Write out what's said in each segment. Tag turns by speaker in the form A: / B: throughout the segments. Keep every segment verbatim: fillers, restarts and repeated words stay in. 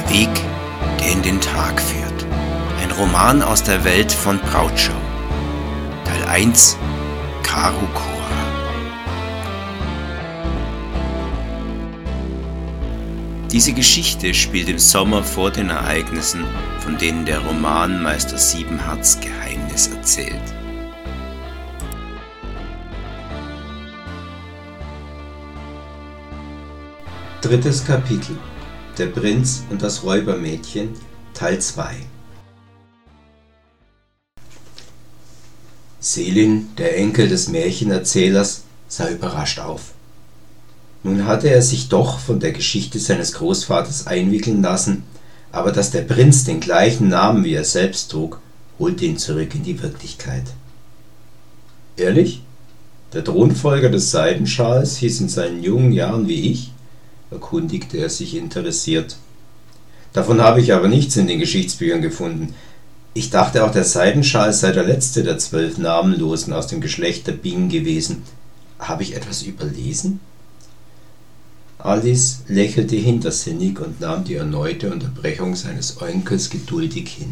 A: Weg, der in den Tag führt. Ein Roman aus der Welt von Brautschau. Teil eins, Karo Cora. Diese Geschichte spielt im Sommer vor den Ereignissen, von denen der Roman Meister Siebenharts Geheimnis erzählt.
B: Drittes Kapitel: Der Prinz und das Räubermädchen, Teil zwei. Selin, der Enkel des Märchenerzählers, sah überrascht auf. Nun hatte er sich doch von der Geschichte seines Großvaters einwickeln lassen, aber dass der Prinz den gleichen Namen wie er selbst trug, holte ihn zurück in die Wirklichkeit. Ehrlich? Der Thronfolger des Seidenschals hieß in seinen jungen Jahren wie ich? Erkundigte er sich interessiert. Davon habe ich aber nichts in den Geschichtsbüchern gefunden. Ich dachte auch, der Seidenschal sei der letzte der zwölf Namenlosen aus dem Geschlecht der Bing gewesen. Habe ich etwas überlesen? Alice lächelte hintersinnig und nahm die erneute Unterbrechung seines Onkels geduldig hin.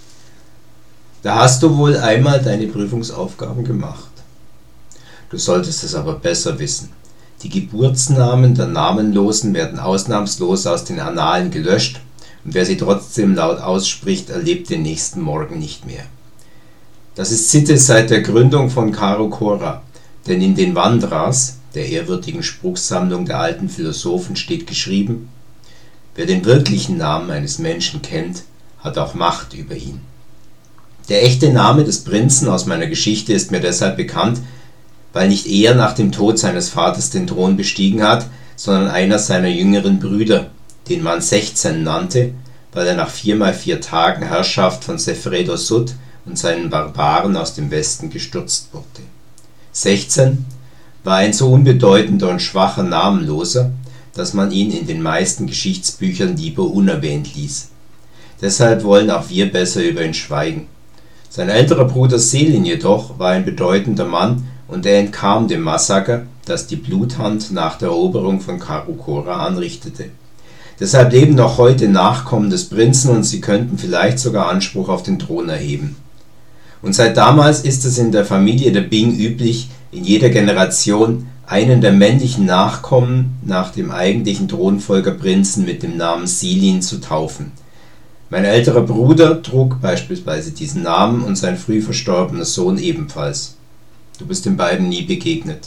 B: Da hast du wohl einmal deine Prüfungsaufgaben gemacht. Du solltest es aber besser wissen. Die Geburtsnamen der Namenlosen werden ausnahmslos aus den Annalen gelöscht, und wer sie trotzdem laut ausspricht, erlebt den nächsten Morgen nicht mehr. Das ist Sitte seit der Gründung von Karo Cora, denn in den Vandras, der ehrwürdigen Spruchsammlung der alten Philosophen, steht geschrieben: Wer den wirklichen Namen eines Menschen kennt, hat auch Macht über ihn. Der echte Name des Prinzen aus meiner Geschichte ist mir deshalb bekannt, weil nicht er nach dem Tod seines Vaters den Thron bestiegen hat, sondern einer seiner jüngeren Brüder, den man sechzehn nannte, weil er nach viermal vier Tagen Herrschaft von Sefredo Sud und seinen Barbaren aus dem Westen gestürzt wurde. sechzehn war ein so unbedeutender und schwacher Namenloser, dass man ihn in den meisten Geschichtsbüchern lieber unerwähnt ließ. Deshalb wollen auch wir besser über ihn schweigen. Sein älterer Bruder Selin jedoch war ein bedeutender Mann, und er entkam dem Massaker, das die Bluthand nach der Eroberung von Karo Cora anrichtete. Deshalb leben noch heute Nachkommen des Prinzen, und sie könnten vielleicht sogar Anspruch auf den Thron erheben. Und seit damals ist es in der Familie der Bing üblich, in jeder Generation einen der männlichen Nachkommen nach dem eigentlichen Thronfolgerprinzen mit dem Namen Selin zu taufen. Mein älterer Bruder trug beispielsweise diesen Namen und sein früh verstorbener Sohn ebenfalls. Du bist den beiden nie begegnet.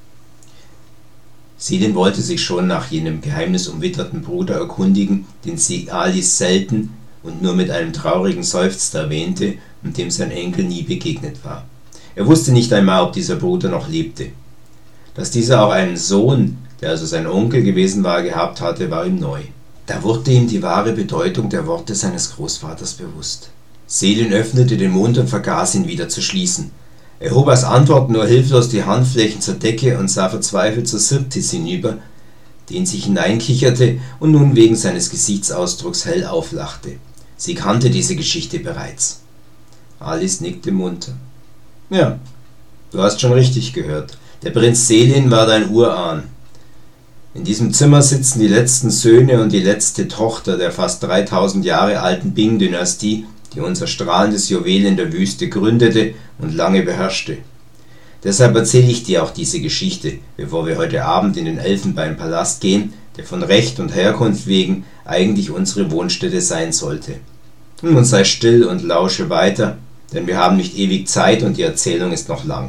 B: Selin wollte sich schon nach jenem geheimnisumwitterten Bruder erkundigen, den sie Alice selten und nur mit einem traurigen Seufzer erwähnte und dem sein Enkel nie begegnet war. Er wusste nicht einmal, ob dieser Bruder noch lebte. Dass dieser auch einen Sohn, der also sein Onkel gewesen war, gehabt hatte, war ihm neu. Da wurde ihm die wahre Bedeutung der Worte seines Großvaters bewusst. Selin öffnete den Mund und vergaß ihn wieder zu schließen. Er hob als Antwort nur hilflos die Handflächen zur Decke und sah verzweifelt zu Sirtis hinüber, die in sich hineinkicherte und nun wegen seines Gesichtsausdrucks hell auflachte. Sie kannte diese Geschichte bereits. Alice nickte munter. Ja, du hast schon richtig gehört. Der Prinz Selin war dein Urahn. In diesem Zimmer sitzen die letzten Söhne und die letzte Tochter der fast dreitausend Jahre alten Bing-Dynastie, die unser strahlendes Juwel in der Wüste gründete und lange beherrschte. Deshalb erzähle ich dir auch diese Geschichte, bevor wir heute Abend in den Elfenbeinpalast gehen, der von Recht und Herkunft wegen eigentlich unsere Wohnstätte sein sollte. Nun sei still und lausche weiter, denn wir haben nicht ewig Zeit und die Erzählung ist noch lang.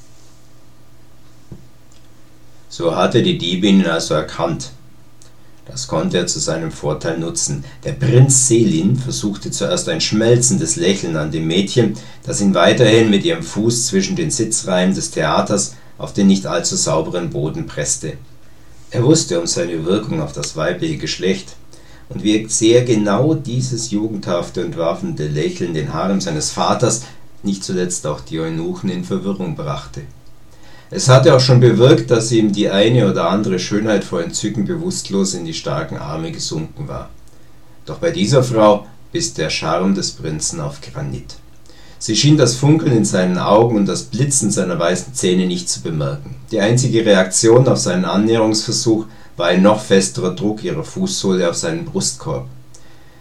B: So hatte die Diebin ihn also erkannt. Das konnte er zu seinem Vorteil nutzen. Der Prinz Selin versuchte zuerst ein schmelzendes Lächeln an dem Mädchen, das ihn weiterhin mit ihrem Fuß zwischen den Sitzreihen des Theaters auf den nicht allzu sauberen Boden presste. Er wusste um seine Wirkung auf das weibliche Geschlecht und wie sehr genau dieses jugendhafte und werfende Lächeln den Harem seines Vaters, nicht zuletzt auch die Eunuchen, in Verwirrung brachte. Es hatte auch schon bewirkt, dass ihm die eine oder andere Schönheit vor Entzücken bewusstlos in die starken Arme gesunken war. Doch bei dieser Frau biss der Charme des Prinzen auf Granit. Sie schien das Funkeln in seinen Augen und das Blitzen seiner weißen Zähne nicht zu bemerken. Die einzige Reaktion auf seinen Annäherungsversuch war ein noch festerer Druck ihrer Fußsohle auf seinen Brustkorb.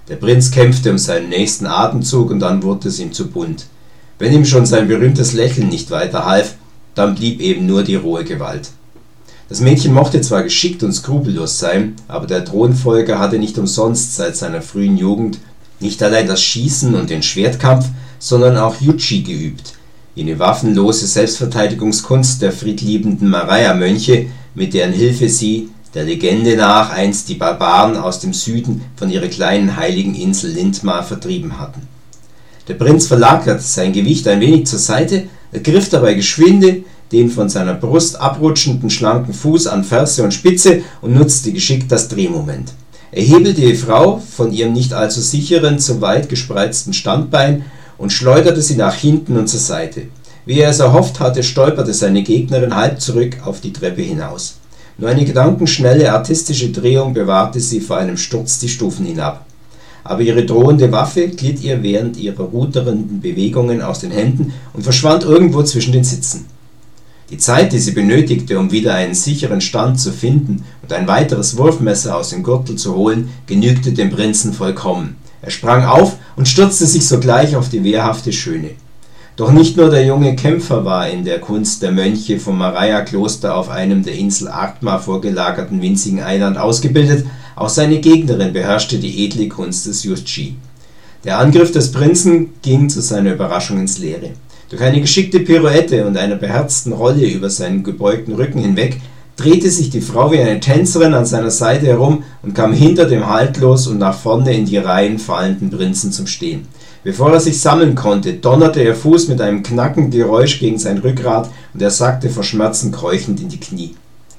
B: Der Prinz kämpfte um seinen nächsten Atemzug und dann wurde es ihm zu bunt. Wenn ihm schon sein berühmtes Lächeln nicht weiterhalf, dann blieb eben nur die rohe Gewalt. Das Mädchen mochte zwar geschickt und skrupellos sein, aber der Thronfolger hatte nicht umsonst seit seiner frühen Jugend nicht allein das Schießen und den Schwertkampf, sondern auch Yuchi geübt, jene waffenlose Selbstverteidigungskunst der friedliebenden Maraya-Mönche, mit deren Hilfe sie, der Legende nach, einst die Barbaren aus dem Süden von ihrer kleinen heiligen Insel Lindmar vertrieben hatten. Der Prinz verlagerte sein Gewicht ein wenig zur Seite, ergriff dabei geschwinde den von seiner Brust abrutschenden schlanken Fuß an Ferse und Spitze und nutzte geschickt das Drehmoment. Er hebelte die Frau von ihrem nicht allzu sicheren, zu weit gespreizten Standbein und schleuderte sie nach hinten und zur Seite. Wie er es erhofft hatte, stolperte seine Gegnerin halb zurück auf die Treppe hinaus. Nur eine gedankenschnelle artistische Drehung bewahrte sie vor einem Sturz die Stufen hinab. Aber ihre drohende Waffe glitt ihr während ihrer rudernden Bewegungen aus den Händen und verschwand irgendwo zwischen den Sitzen. Die Zeit, die sie benötigte, um wieder einen sicheren Stand zu finden und ein weiteres Wurfmesser aus dem Gürtel zu holen, genügte dem Prinzen vollkommen. Er sprang auf und stürzte sich sogleich auf die wehrhafte Schöne. Doch nicht nur der junge Kämpfer war in der Kunst der Mönche vom Maraya-Kloster auf einem der Insel Artma vorgelagerten winzigen Eiland ausgebildet, auch seine Gegnerin beherrschte die edle Kunst des Yuchi. Der Angriff des Prinzen ging zu seiner Überraschung ins Leere. Durch eine geschickte Pirouette und einer beherzten Rolle über seinen gebeugten Rücken hinweg drehte sich die Frau wie eine Tänzerin an seiner Seite herum und kam hinter dem haltlos und nach vorne in die Reihen fallenden Prinzen zum Stehen. Bevor er sich sammeln konnte, donnerte ihr Fuß mit einem knackenden Geräusch gegen sein Rückgrat und er sackte vor Schmerzen keuchend in die Knie.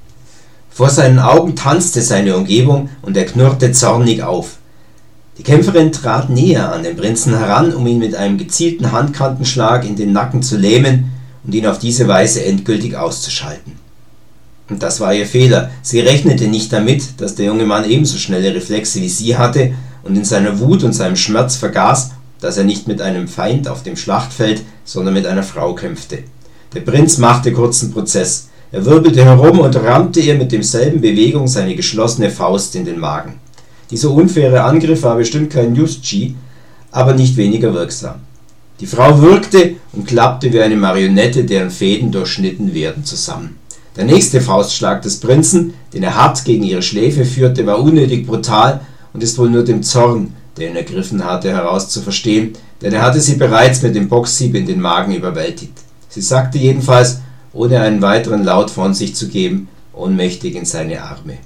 B: Vor seinen Augen tanzte seine Umgebung und er knurrte zornig auf. Die Kämpferin trat näher an den Prinzen heran, um ihn mit einem gezielten Handkantenschlag in den Nacken zu lähmen und ihn auf diese Weise endgültig auszuschalten. Und das war ihr Fehler. Sie rechnete nicht damit, dass der junge Mann ebenso schnelle Reflexe wie sie hatte und in seiner Wut und seinem Schmerz vergaß, dass er nicht mit einem Feind auf dem Schlachtfeld, sondern mit einer Frau kämpfte. Der Prinz machte kurzen Prozess. Er wirbelte herum und rammte ihr mit demselben Bewegung seine geschlossene Faust in den Magen. Dieser unfaire Angriff war bestimmt kein Yuchi, aber nicht weniger wirksam. Die Frau würgte und klappte wie eine Marionette, deren Fäden durchschnitten werden, zusammen. Der nächste Faustschlag des Prinzen, den er hart gegen ihre Schläfe führte, war unnötig brutal und ist wohl nur dem Zorn, der ihn ergriffen hatte, heraus zu verstehen, denn er hatte sie bereits mit dem Boxhieb in den Magen überwältigt. Sie sackte jedenfalls, ohne einen weiteren Laut von sich zu geben, ohnmächtig in seine Arme.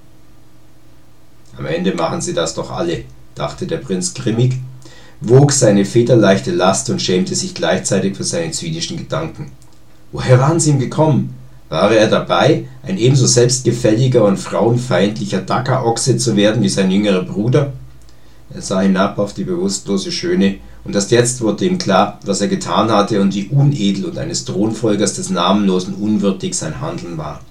B: Am Ende machen sie das doch alle, dachte der Prinz grimmig, wog seine federleichte Last und schämte sich gleichzeitig für seine zynischen Gedanken. Woher waren sie ihm gekommen? War er dabei, ein ebenso selbstgefälliger und frauenfeindlicher Dackerochse zu werden wie sein jüngerer Bruder? Er sah hinab auf die bewusstlose Schöne, und erst jetzt wurde ihm klar, was er getan hatte und wie unedel und eines Thronfolgers des Namenlosen unwürdig sein Handeln war.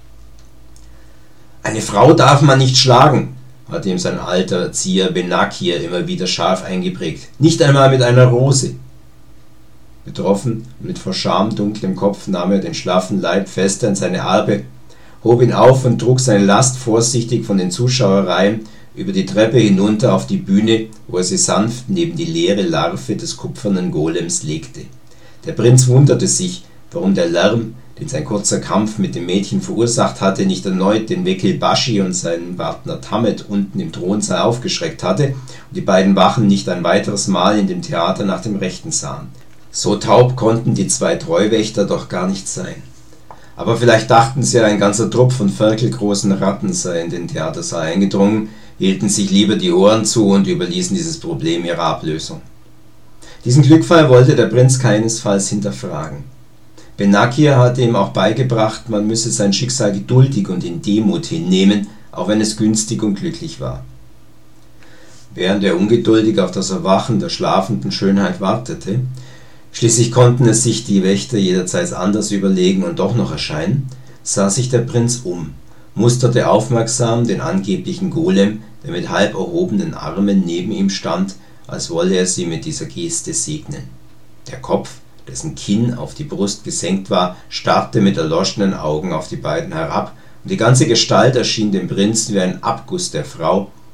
B: Eine Frau darf man nicht schlagen, hatte ihm sein alter Erzieher Benakir immer wieder scharf eingeprägt. Nicht einmal mit einer Rose. Betroffen und mit vor Scham dunklem Kopf nahm er den schlaffen Leib fester in seine Arme, hob ihn auf und trug seine Last vorsichtig von den Zuschauerreihen über die Treppe hinunter auf die Bühne, wo er sie sanft neben die leere Larve des kupfernen Golems legte. Der Prinz wunderte sich, warum der Lärm, den sein kurzer Kampf mit dem Mädchen verursacht hatte, nicht erneut den Wekilbashi und seinen Partner Tamet unten im Thronsaal aufgeschreckt hatte und die beiden Wachen nicht ein weiteres Mal in dem Theater nach dem Rechten sahen. So taub konnten die zwei Treuwächter doch gar nicht sein. Aber vielleicht dachten sie, ein ganzer Trupp von ferkelgroßen Ratten sei in den Theatersaal eingedrungen, hielten sich lieber die Ohren zu und überließen dieses Problem ihrer Ablösung. Diesen Glückfall wollte der Prinz keinesfalls hinterfragen. Benakir hatte ihm auch beigebracht, man müsse sein Schicksal geduldig und in Demut hinnehmen, auch wenn es günstig und glücklich war. Während er ungeduldig auf das Erwachen der schlafenden Schönheit wartete, schließlich konnten es sich die Wächter jederzeit anders überlegen und doch noch erscheinen, sah sich der Prinz um, musterte aufmerksam den angeblichen Golem, der mit halb erhobenen Armen neben ihm stand, als wolle er sie mit dieser Geste segnen. Der Kopf, dessen Kinn auf die Brust gesenkt war, starrte mit erloschenen Augen auf die beiden herab, und die ganze Gestalt erschien dem Prinzen wie ein Abguss der Frau,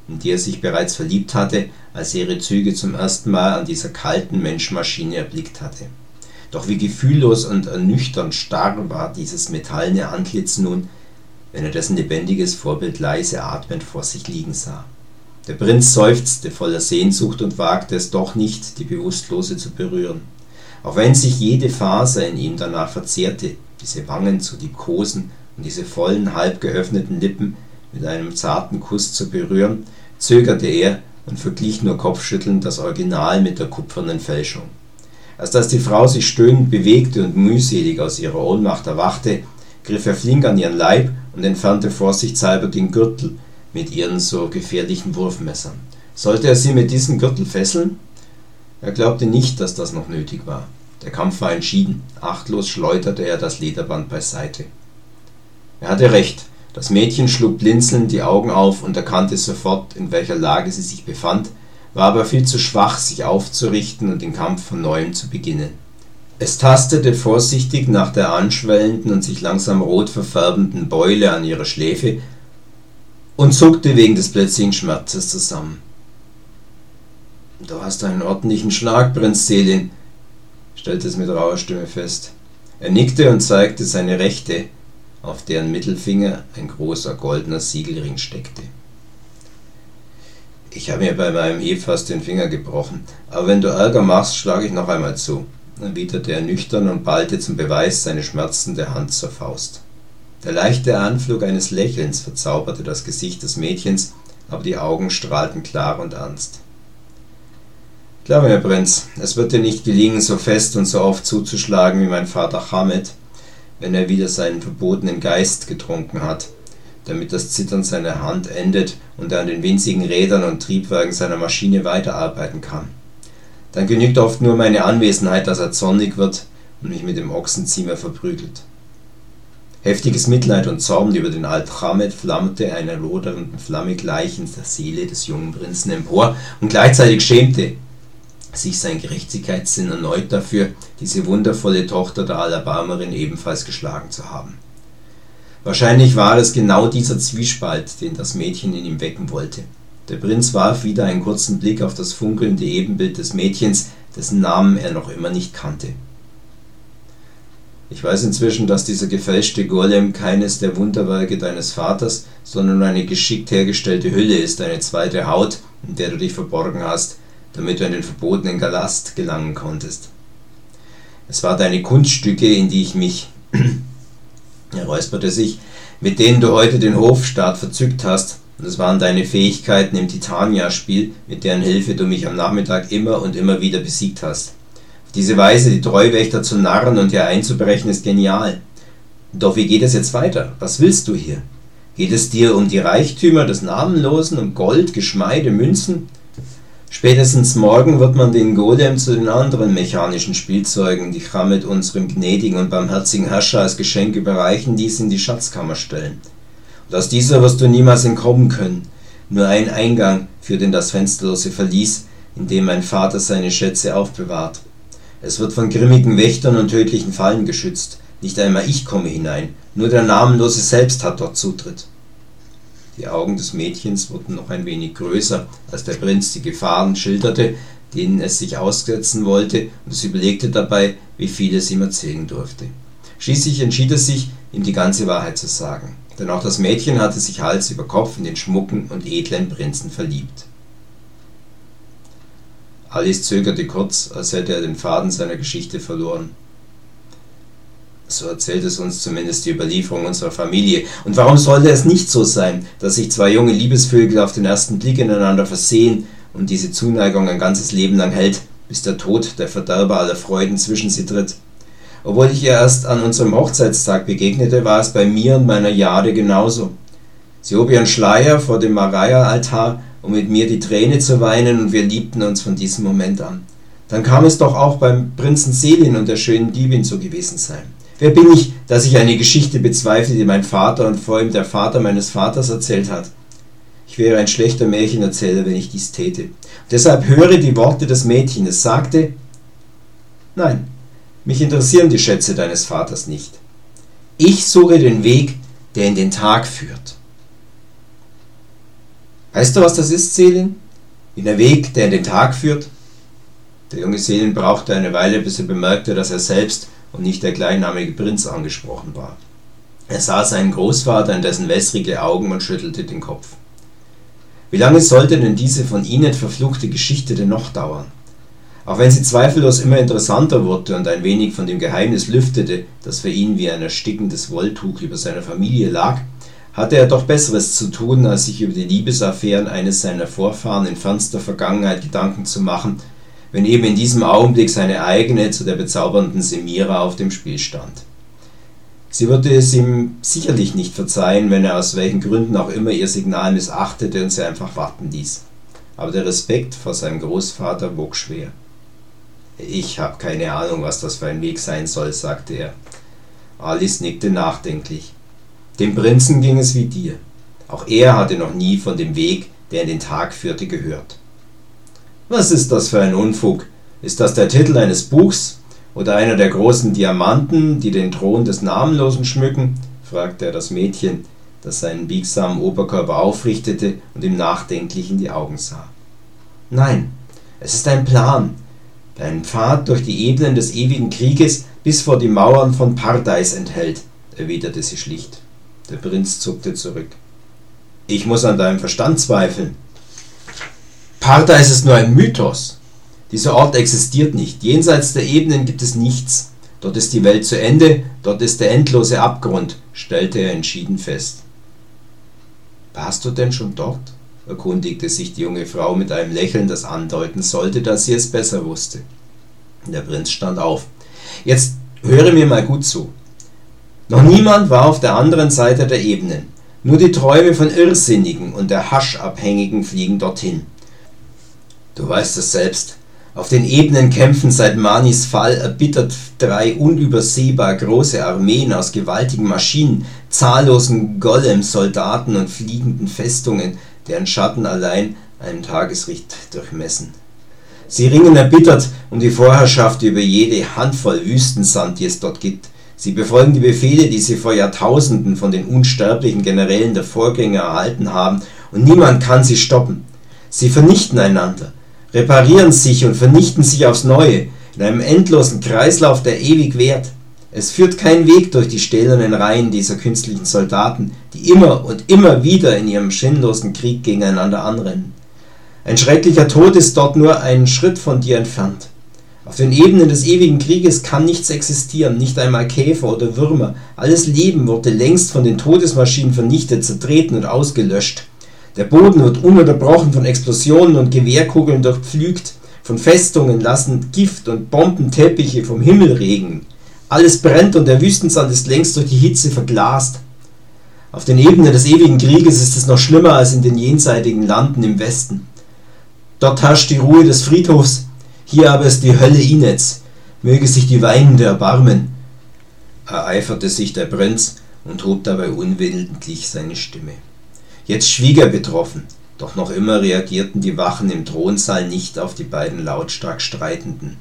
B: in die er sich bereits verliebt hatte, als er ihre Züge zum ersten Mal an dieser kalten Menschmaschine erblickt hatte. Doch wie gefühllos und ernüchternd starr war dieses metallene Antlitz nun, wenn er dessen lebendiges Vorbild leise atmend vor sich liegen sah. Der Prinz seufzte voller Sehnsucht und wagte es doch nicht, die Bewusstlose zu berühren. Auch wenn sich jede Faser in ihm danach verzehrte, diese Wangen zu liebkosen und diese vollen, halb geöffneten Lippen mit einem zarten Kuss zu berühren, zögerte er und verglich nur kopfschüttelnd das Original mit der kupfernen Fälschung. Erst als die Frau sich stöhnend bewegte und mühselig aus ihrer Ohnmacht erwachte, griff er flink an ihren Leib und entfernte vorsichtshalber den Gürtel mit ihren so gefährlichen Wurfmessern. Sollte er sie mit diesem Gürtel fesseln? Er glaubte nicht, dass das noch nötig war. Der Kampf war entschieden. Achtlos schleuderte er das Lederband beiseite. Er hatte recht. Das Mädchen schlug blinzelnd die Augen auf und erkannte sofort, in welcher Lage sie sich befand, war aber viel zu schwach, sich aufzurichten und den Kampf von neuem zu beginnen. Es tastete vorsichtig nach der anschwellenden und sich langsam rot verfärbenden Beule an ihrer Schläfe und zuckte wegen des plötzlichen Schmerzes zusammen. »Du hast einen ordentlichen Schlag, Prinz Selin«, stellte es mit rauer Stimme fest. Er nickte und zeigte seine rechte, auf deren Mittelfinger ein großer goldener Siegelring steckte. »Ich habe mir bei meinem Hieb fast den Finger gebrochen, aber wenn du Ärger machst, schlage ich noch einmal zu«, erwiderte er nüchtern und ballte zum Beweis seine schmerzende Hand zur Faust. Der leichte Anflug eines Lächelns verzauberte das Gesicht des Mädchens, aber die Augen strahlten klar und ernst. »Glaube mir, Prinz, es wird dir nicht gelingen, so fest und so oft zuzuschlagen wie mein Vater Hamed, wenn er wieder seinen verbotenen Geist getrunken hat, damit das Zittern seiner Hand endet und er an den winzigen Rädern und Triebwerken seiner Maschine weiterarbeiten kann. Dann genügt oft nur meine Anwesenheit, dass er zornig wird und mich mit dem Ochsenziemer verprügelt.« Heftiges Mitleid und Zorn über den Alt-Hamed flammte einer lodernden Flamme gleich in der Seele des jungen Prinzen empor, und gleichzeitig schämte sich sein Gerechtigkeitssinn erneut dafür, diese wundervolle Tochter der Alabamerin ebenfalls geschlagen zu haben. Wahrscheinlich war es genau dieser Zwiespalt, den das Mädchen in ihm wecken wollte. Der Prinz warf wieder einen kurzen Blick auf das funkelnde Ebenbild des Mädchens, dessen Namen er noch immer nicht kannte. »Ich weiß inzwischen, dass dieser gefälschte Golem keines der Wunderwerke deines Vaters, sondern eine geschickt hergestellte Hülle ist, eine zweite Haut, in der du dich verborgen hast, damit du in den verbotenen Galast gelangen konntest. Es war deine Kunststücke, in die ich mich, er räusperte sich, mit denen du heute den Hofstaat verzückt hast, und es waren deine Fähigkeiten im Titania-Spiel, mit deren Hilfe du mich am Nachmittag immer und immer wieder besiegt hast. Auf diese Weise die Treuwächter zu narren und hier einzubrechen ist genial. Doch wie geht es jetzt weiter? Was willst du hier? Geht es dir um die Reichtümer des Namenlosen, um Gold, Geschmeide, Münzen? Spätestens morgen wird man den Golem zu den anderen mechanischen Spielzeugen, die Hamed unserem gnädigen und barmherzigen Herrscher als Geschenk überreichen ließ, in die Schatzkammer stellen. Und aus dieser wirst du niemals entkommen können. Nur ein Eingang führt in das fensterlose Verlies, in dem mein Vater seine Schätze aufbewahrt. Es wird von grimmigen Wächtern und tödlichen Fallen geschützt. Nicht einmal ich komme hinein, nur der Namenlose selbst hat dort Zutritt.« Die Augen des Mädchens wurden noch ein wenig größer, als der Prinz die Gefahren schilderte, denen es sich aussetzen wollte, und es überlegte dabei, wie viel es ihm erzählen durfte. Schließlich entschied er sich, ihm die ganze Wahrheit zu sagen, denn auch das Mädchen hatte sich Hals über Kopf in den schmucken und edlen Prinzen verliebt. Alice zögerte kurz, als hätte er den Faden seiner Geschichte verloren. So erzählt es uns zumindest die Überlieferung unserer Familie. Und warum sollte es nicht so sein, dass sich zwei junge Liebesvögel auf den ersten Blick ineinander versehen und diese Zuneigung ein ganzes Leben lang hält, bis der Tod, der Verderber aller Freuden, zwischen sie tritt? Obwohl ich ihr erst an unserem Hochzeitstag begegnete, war es bei mir und meiner Jade genauso. Sie hob ihren Schleier vor dem Maria-Altar, um mit mir die Träne zu weinen, und wir liebten uns von diesem Moment an. Dann kam es doch auch beim Prinzen Selin und der schönen Diebin so gewesen sein. Wer bin ich, dass ich eine Geschichte bezweifle, die mein Vater und vor allem der Vater meines Vaters erzählt hat? Ich wäre ein schlechter Märchenerzähler, wenn ich dies täte. Und deshalb höre die Worte des Mädchens. Es sagte: Nein, mich interessieren die Schätze deines Vaters nicht. Ich suche den Weg, der in den Tag führt. Weißt du, was das ist, Selin? Wie der Weg, der in den Tag führt? Der junge Selin brauchte eine Weile, bis er bemerkte, dass er selbst und nicht der gleichnamige Prinz angesprochen war. Er sah seinen Großvater in dessen wässrige Augen und schüttelte den Kopf. Wie lange sollte denn diese von ihnen verfluchte Geschichte denn noch dauern? Auch wenn sie zweifellos immer interessanter wurde und ein wenig von dem Geheimnis lüftete, das für ihn wie ein erstickendes Wolltuch über seiner Familie lag, hatte er doch Besseres zu tun, als sich über die Liebesaffären eines seiner Vorfahren in fernster Vergangenheit Gedanken zu machen, wenn eben in diesem Augenblick seine eigene zu der bezaubernden Semira auf dem Spiel stand. Sie würde es ihm sicherlich nicht verzeihen, wenn er aus welchen Gründen auch immer ihr Signal missachtete und sie einfach warten ließ. Aber der Respekt vor seinem Großvater wog schwer. »Ich habe keine Ahnung, was das für ein Weg sein soll«, sagte er. Alice nickte nachdenklich. Dem Prinzen ging es wie dir. Auch er hatte noch nie von dem Weg, der in den Tag führte, gehört. »Was ist das für ein Unfug? Ist das der Titel eines Buchs oder einer der großen Diamanten, die den Thron des Namenlosen schmücken?« fragte er das Mädchen, das seinen biegsamen Oberkörper aufrichtete und ihm nachdenklich in die Augen sah. »Nein, es ist ein Plan, der einen Pfad durch die Ebenen des ewigen Krieges bis vor die Mauern von Pardeis enthält«, erwiderte sie schlicht. Der Prinz zuckte zurück. »Ich muss an deinem Verstand zweifeln. Pardeis ist nur ein Mythos. Dieser Ort existiert nicht. Jenseits der Ebenen gibt es nichts. Dort ist die Welt zu Ende, dort ist der endlose Abgrund«, stellte er entschieden fest. »Warst du denn schon dort?«, erkundigte sich die junge Frau mit einem Lächeln, das andeuten sollte, dass sie es besser wusste. Der Prinz stand auf. »Jetzt höre mir mal gut zu. Noch niemand war auf der anderen Seite der Ebenen. Nur die Träume von Irrsinnigen und der Haschabhängigen fliegen dorthin. Du weißt es selbst. Auf den Ebenen kämpfen seit Manis Fall erbittert drei unübersehbar große Armeen aus gewaltigen Maschinen, zahllosen Golem-Soldaten und fliegenden Festungen, deren Schatten allein einen Tagesricht durchmessen. Sie ringen erbittert um die Vorherrschaft über jede Handvoll Wüstensand, die es dort gibt. Sie befolgen die Befehle, die sie vor Jahrtausenden von den unsterblichen Generälen der Vorgänger erhalten haben, und niemand kann sie stoppen. Sie vernichten einander, reparieren sich und vernichten sich aufs Neue, in einem endlosen Kreislauf, der ewig währt. Es führt kein Weg durch die stählernen Reihen dieser künstlichen Soldaten, die immer und immer wieder in ihrem sinnlosen Krieg gegeneinander anrennen. Ein schrecklicher Tod ist dort nur einen Schritt von dir entfernt. Auf den Ebenen des ewigen Krieges kann nichts existieren, nicht einmal Käfer oder Würmer. Alles Leben wurde längst von den Todesmaschinen vernichtet, zertreten und ausgelöscht. Der Boden wird ununterbrochen von Explosionen und Gewehrkugeln durchpflügt. Von Festungen lassen Gift- und Bombenteppiche vom Himmel regnen. Alles brennt und der Wüstensand ist längst durch die Hitze verglast. Auf den Ebenen des ewigen Krieges ist es noch schlimmer als in den jenseitigen Landen im Westen. Dort herrscht die Ruhe des Friedhofs, hier aber ist die Hölle Inets. Möge sich die Weinende erbarmen, ereiferte sich der Prinz und hob dabei unwillentlich seine Stimme. Jetzt schwieg er betroffen, doch noch immer reagierten die Wachen im Thronsaal nicht auf die beiden lautstark Streitenden.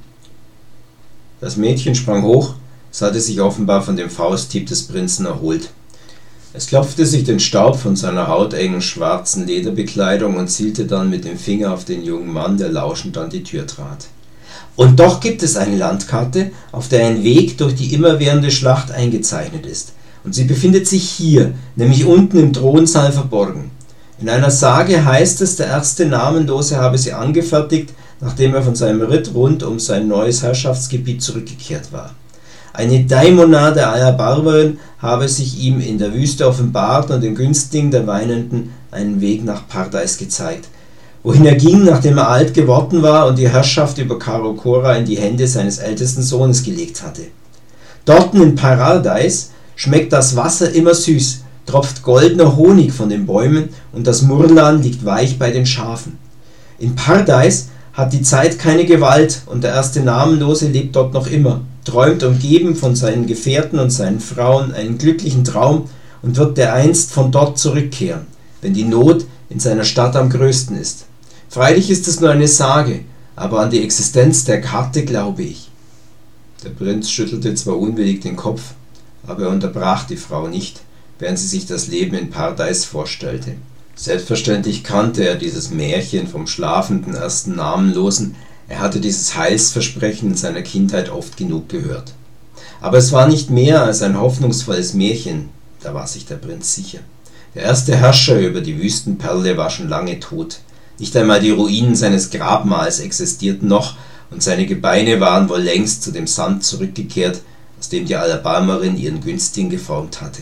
B: Das Mädchen sprang hoch, es hatte sich offenbar von dem Fausthieb des Prinzen erholt. Es klopfte sich den Staub von seiner hautengen schwarzen Lederbekleidung und zielte dann mit dem Finger auf den jungen Mann, der lauschend an die Tür trat. »Und doch gibt es eine Landkarte, auf der ein Weg durch die immerwährende Schlacht eingezeichnet ist. Und sie befindet sich hier, nämlich unten im Thronsaal verborgen. In einer Sage heißt es, der erste Namenlose habe sie angefertigt, nachdem er von seinem Ritt rund um sein neues Herrschaftsgebiet zurückgekehrt war. Eine Daimonade aller Barbarin habe sich ihm in der Wüste offenbart und den Günstling der Weinenden einen Weg nach Pardeis gezeigt, wohin er ging, nachdem er alt geworden war und die Herrschaft über Karokora in die Hände seines ältesten Sohnes gelegt hatte. Dorten in Pardeis schmeckt das Wasser immer süß, tropft goldener Honig von den Bäumen und das Murlan liegt weich bei den Schafen. In Pardeis hat die Zeit keine Gewalt und der erste Namenlose lebt dort noch immer, träumt umgeben von seinen Gefährten und seinen Frauen einen glücklichen Traum und wird dereinst von dort zurückkehren, wenn die Not in seiner Stadt am größten ist. Freilich ist es nur eine Sage, aber an die Existenz der Karte glaube ich.« Der Prinz schüttelte zwar unwillig den Kopf, aber er unterbrach die Frau nicht, während sie sich das Leben in Pardeis vorstellte. Selbstverständlich kannte er dieses Märchen vom schlafenden ersten Namenlosen, er hatte dieses Heilsversprechen in seiner Kindheit oft genug gehört. Aber es war nicht mehr als ein hoffnungsvolles Märchen, da war sich der Prinz sicher. Der erste Herrscher über die Wüstenperle war schon lange tot. Nicht einmal die Ruinen seines Grabmals existierten noch, und seine Gebeine waren wohl längst zu dem Sand zurückgekehrt, aus dem die Alabamerin ihren Günstling geformt hatte.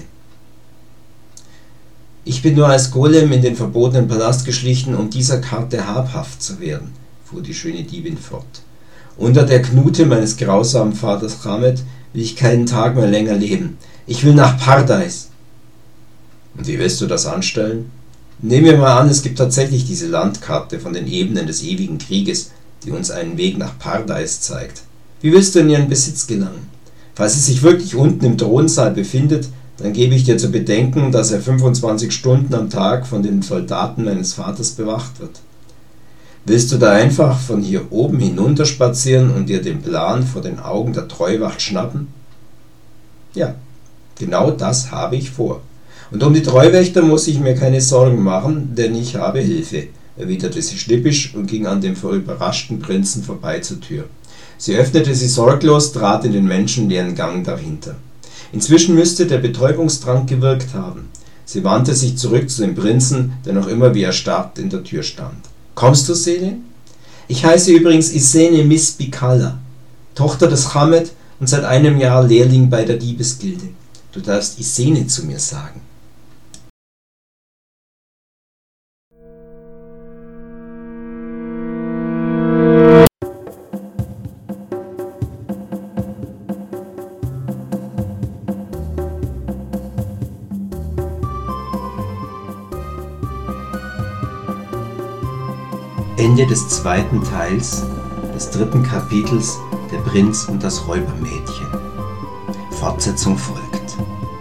B: »Ich bin nur als Golem in den verbotenen Palast geschlichen, um dieser Karte habhaft zu werden«, fuhr die schöne Diebin fort. »Unter der Knute meines grausamen Vaters Ramet will ich keinen Tag mehr länger leben. Ich will nach Pardeis.« »Und wie willst du das anstellen?« »Nehmen wir mal an, es gibt tatsächlich diese Landkarte von den Ebenen des ewigen Krieges, die uns einen Weg nach Pardeis zeigt. Wie willst du in ihren Besitz gelangen? Falls es sich wirklich unten im Thronsaal befindet, dann gebe ich dir zu bedenken, dass er fünfundzwanzig Stunden am Tag von den Soldaten meines Vaters bewacht wird. Willst du da einfach von hier oben hinunterspazieren und dir den Plan vor den Augen der Treuwacht schnappen?« »Ja, genau das habe ich vor. Und um die Treuwächter muss ich mir keine Sorgen machen, denn ich habe Hilfe«, erwiderte sie schnippisch und ging an dem überraschten Prinzen vorbei zur Tür. Sie öffnete sie sorglos, trat in den menschenleeren Gang dahinter. Inzwischen müsste der Betäubungstrank gewirkt haben. Sie wandte sich zurück zu dem Prinzen, der noch immer wie erstarrt in der Tür stand. »Kommst du, Sene? Ich heiße übrigens Isene Mispikala, Tochter des Ramet und seit einem Jahr Lehrling bei der Diebesgilde. Du darfst Isene zu mir sagen.« Ende des zweiten Teils des dritten Kapitels Der Prinz und das Räubermädchen. Fortsetzung folgt.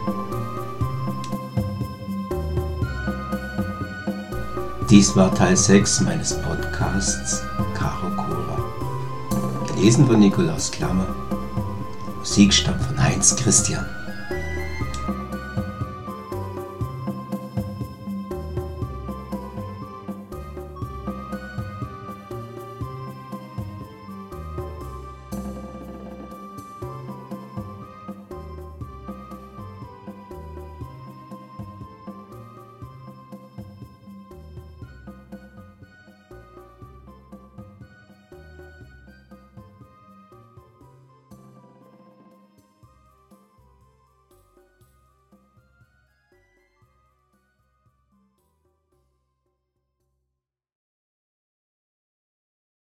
B: Dies war Teil sechs meines Podcasts Karokura. Gelesen von Nikolaus Klammer. Musik stammt von Heinz Christian.